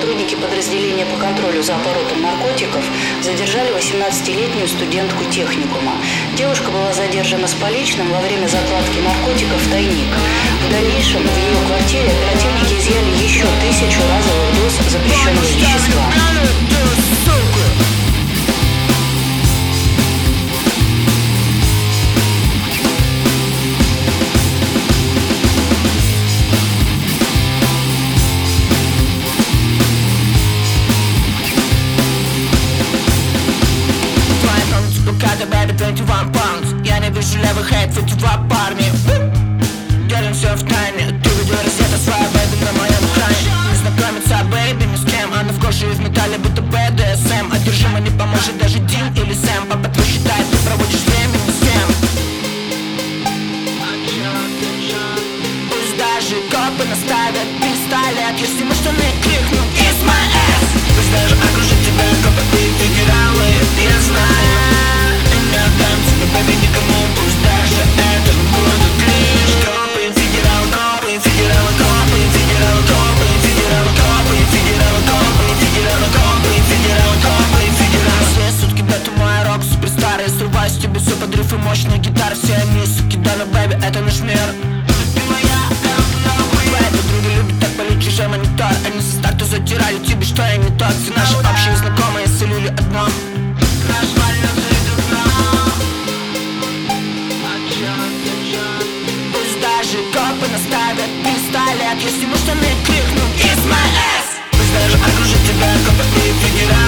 сотрудники подразделения по контролю за оборотом наркотиков задержали 18-летнюю студентку техникума. Девушка была задержана с поличным во время закладки наркотиков в тайник. В дальнейшем в ее квартире оперативники изъяли еще 1000 разовых доз запрещенного вещества. Я не вижу левых хейт, эти два парни. Делим все в тайне. Ты видео рассета своя бэйби на моем экране. Не знакомиться, бэйби, ни с кем. Она в коже из металла, будто БДСМ. Одержимо не поможет даже Дин или Сэм. Папа твой считает, ты проводишь время не с тем. Пусть даже копы наставят пистолет, если мы штаны крикнем «It's my ass». Пусть даже окружит тебя копы и федералы. Я знаю. Бэби, никому, пусть даже это будут лишь копы, федералы, копы, федералы, копы, федералы, копы, федералы, копы, федералы, копы, федералы, копы, федералы, копы, федералы. Все сутки, бэту, мой рок, суперстар. Я срываюсь тебе все подрыв и мощная гитара. Все они, суки, да, но, бэби, это наш мир. Твои подруги любят так полить чужой монитор. Они со старта затирали тебе, что я не тот. Все наши общие знакомые солили одно. Копы наставят пистолет, если мы штаны крикнем «It's my ass». Пусть даже окружит тебя копы и федералы.